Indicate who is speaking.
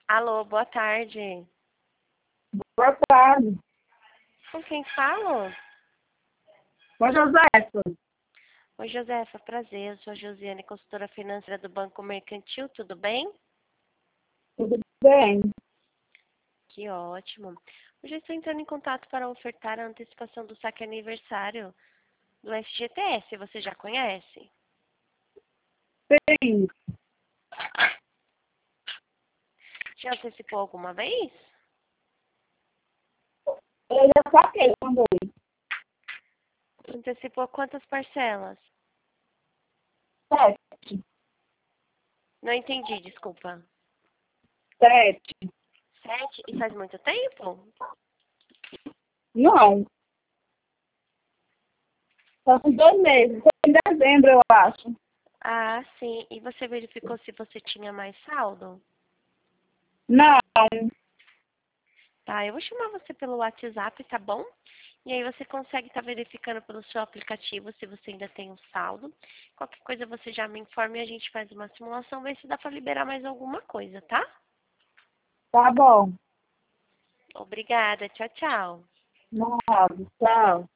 Speaker 1: Alô, boa tarde.
Speaker 2: Boa tarde.
Speaker 1: Com quem falo?
Speaker 2: Oi, Josefa.
Speaker 1: Oi, Josefa, prazer. Eu sou a Josiane, consultora financeira do Banco Mercantil, tudo bem?
Speaker 2: Tudo bem?
Speaker 1: Que ótimo. Hoje eu estou entrando em contato para ofertar a antecipação do saque aniversário do FGTS. Você já conhece?
Speaker 2: Sim.
Speaker 1: Já antecipou alguma vez?
Speaker 2: Eu já saquei também.
Speaker 1: Antecipou quantas parcelas?
Speaker 2: 7.
Speaker 1: Não entendi, desculpa.
Speaker 2: 7.
Speaker 1: 7? E faz muito tempo?
Speaker 2: Não. Só uns 2 meses. Foi em dezembro, eu acho.
Speaker 1: Ah, sim. E você verificou se você tinha mais saldo?
Speaker 2: Não.
Speaker 1: Tá, eu vou chamar você pelo WhatsApp, tá bom? E aí você consegue estar verificando pelo seu aplicativo se você ainda tem um saldo. Qualquer coisa você já me informa e a gente faz uma simulação, ver se dá para liberar mais alguma coisa, tá?
Speaker 2: Tá bom.
Speaker 1: Obrigada, tchau, tchau.
Speaker 2: Não, tchau.